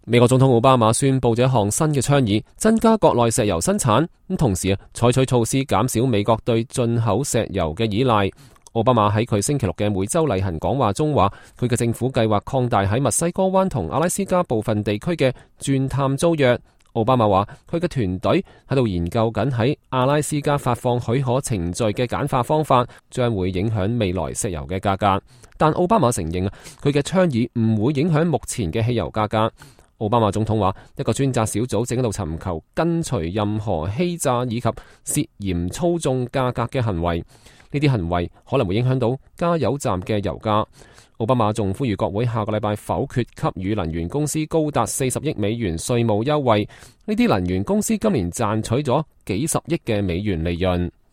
美國總統奧巴馬宣布咗一項新嘅倡議，增加國內石油生產，同時採取措施減少美國對進口石油嘅依賴。奧巴馬喺佢星期六嘅每周例行講話中話，佢嘅政府計劃擴大喺墨西哥灣同阿拉斯加部分地區嘅鑽探租約。奧巴馬話佢嘅團隊喺度研究緊喺阿拉斯加發放許可程序嘅簡化方法，將會影響未來石油嘅價格。但奧巴馬承認佢嘅倡議唔會影響目前嘅汽油價格。奧巴馬總統話，一個專責小組正喺度尋求跟隨任何欺詐以及涉嫌操縱價格嘅行為，呢啲行為可能會影響到加油站嘅油價。奧巴馬仲呼籲國會下個禮拜否決給予能源公司高達40億美元稅務優惠，呢啲能源公司今年賺取咗幾十億嘅美元利潤。